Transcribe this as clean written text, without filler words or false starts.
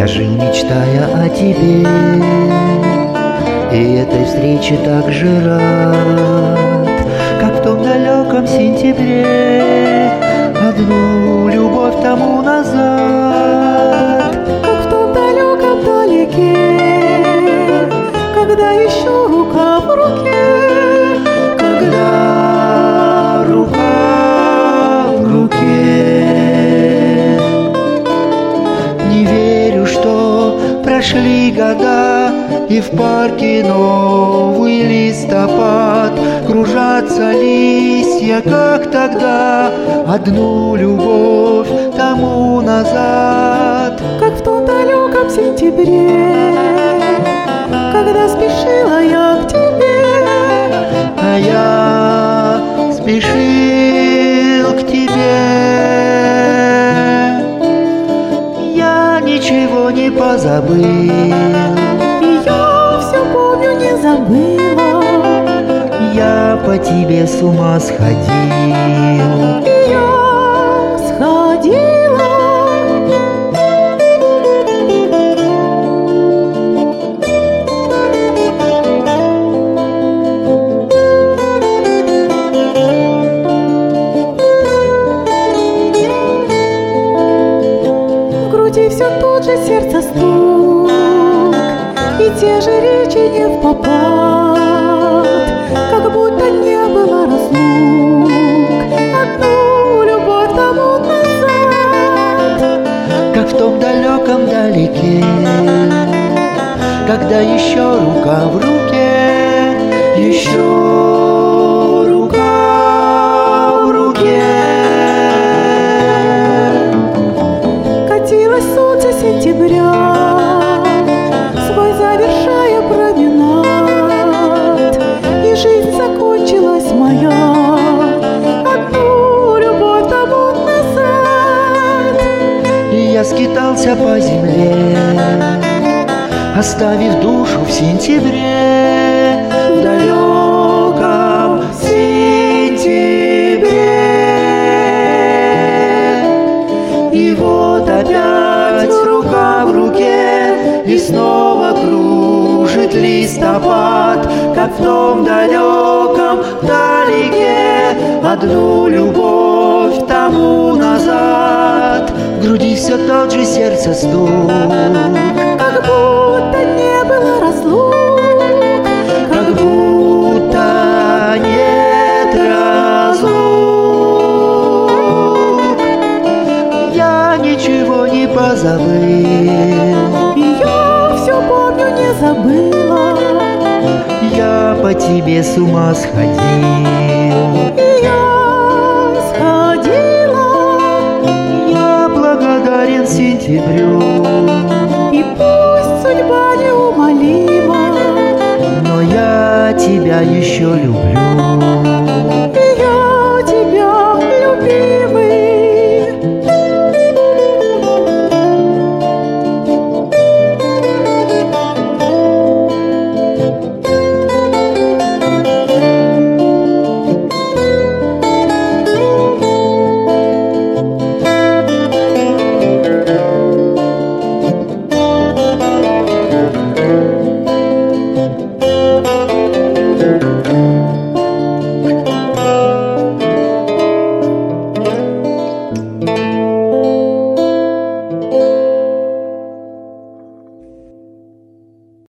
Я жил, мечтая о тебе, и этой встрече так же рад, как в том далеком сентябре, одну любовь тому назад. Как в том далеком далеке, когда еще рука в руке, когда рука в руке. Не верю, что прошли года, и в парке новый листопад. Кружатся листья, как тогда, одну любовь тому назад. как в том далеком сентябре, когда спешила я к тебе, А я спешил к тебе. Я ничего не позабыл, и я все помню, не забыла, я по тебе с ума сходил. и я сходила. В груди все тот же сердце стук, и те же речи не впопад, как будто не было разлук, одну любовь тому назад. Как в том далеком далеке, когда еще рука в руке, еще рука в руке. Катилось солнце сентября, свой завершая променад, и жизнь закончилась моя, одну любовь тому назад. И я скитался по земле, оставив душу в сентябре, в далеком сентябре. И вот опять рука в руке, и снова кружит листопад, как в том далеком далеке, одну любовь тому назад. В груди все тот же сердце стук, Как будто не было разлук, как будто нет разлук. Я ничего не позабыл, и я все помню, не забыла, я по тебе с ума сходил. и я сходила. Я благодарен сентябрю, И пусть судьба неумолима, но я тебя еще люблю.